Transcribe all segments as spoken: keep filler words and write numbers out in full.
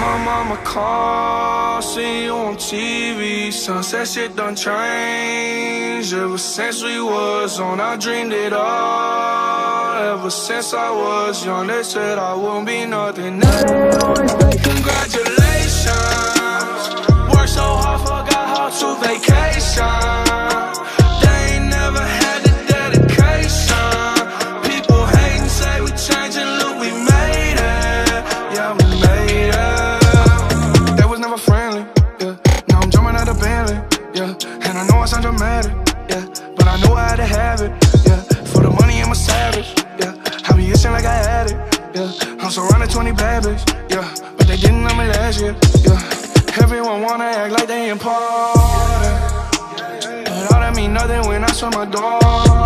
My mama called, see you on T V. Sunset shit done changed. Ever since we was on, I dreamed it all. Ever since I was young, they said I wouldn't be nothing. Now they always say congratulations. Worked so hard, forgot how to vacation. They ain't never had the dedication. People hate and say we changing, look, we made it. Yeah, we made it. They was never friendly, yeah. Now I'm jumping out of Bentley, yeah. And I know I sound dramatic, yeah, but I know I had to have it, yeah. For the money, I'm a savage, yeah. I be itching like I had it, yeah. I'm surrounded twenty bad bitches, yeah, but they didn't know me last year, yeah. Everyone wanna act like they important, but all that mean nothing when I swim my door,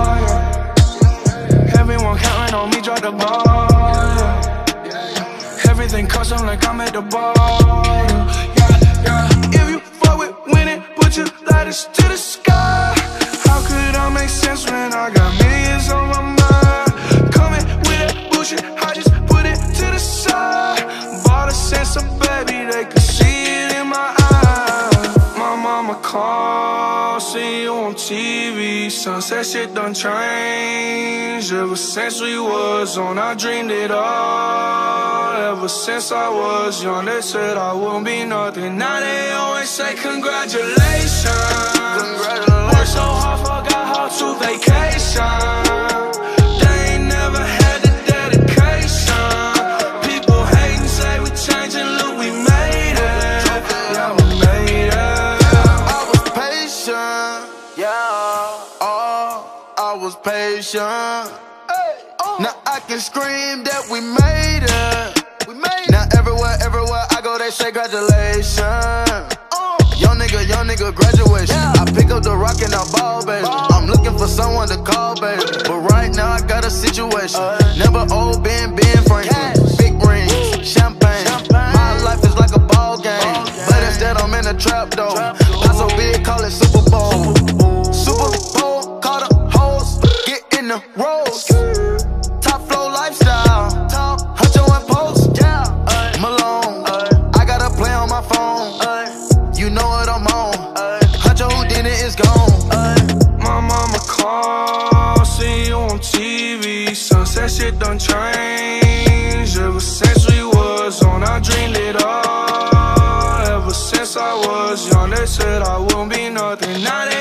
yeah. Everyone counting on me, drop the ball, yeah. Everything custom like I'm at the bar, yeah, yeah. If you fuck with winning, put your lighters to the sky. How could I make sense when I got millions on my mind? Coming with that bullshit, I just put it to the side. Bought a sense of baby, they could see it in my eyes. My mama called, see you on T V. Sunset shit done changed. Ever since we was on, I dreamed it all. Ever since I was young, they said I wouldn't be nothing. Now they always say congratulations. Congratulations. Worked so hard, forgot how to vacation. They ain't never had the dedication. People hate and say we changing, look, we made it. Yeah, we made it. I was patient, yeah. Oh, I was patient. Now I can scream that we made it. We made it. Now everywhere, everywhere I go, they say congratulations. Uh, young nigga, young nigga, graduation. Yeah. I pick up the rock and I ball, baby. Ball. I'm looking for someone to call, baby. But right now I got a situation. Uh, Never old Ben, Ben Franklin. Big rings, champagne. champagne. My life is like a ball game. Ball game. But instead I'm in a trap though. Not so big, call it Super Bowl. Super Bowl, call the hoes, get in the rolls. Top flow lifestyle, Huncho and Post, yeah. Malone, I got a play on my phone. You know what I'm on. Huncho Houdini is gone. My mama called, see you on T V. Sunset shit done changed. Ever since we was on, I dreamed it all. Ever since I was young, they said I wouldn't be nothing. Now they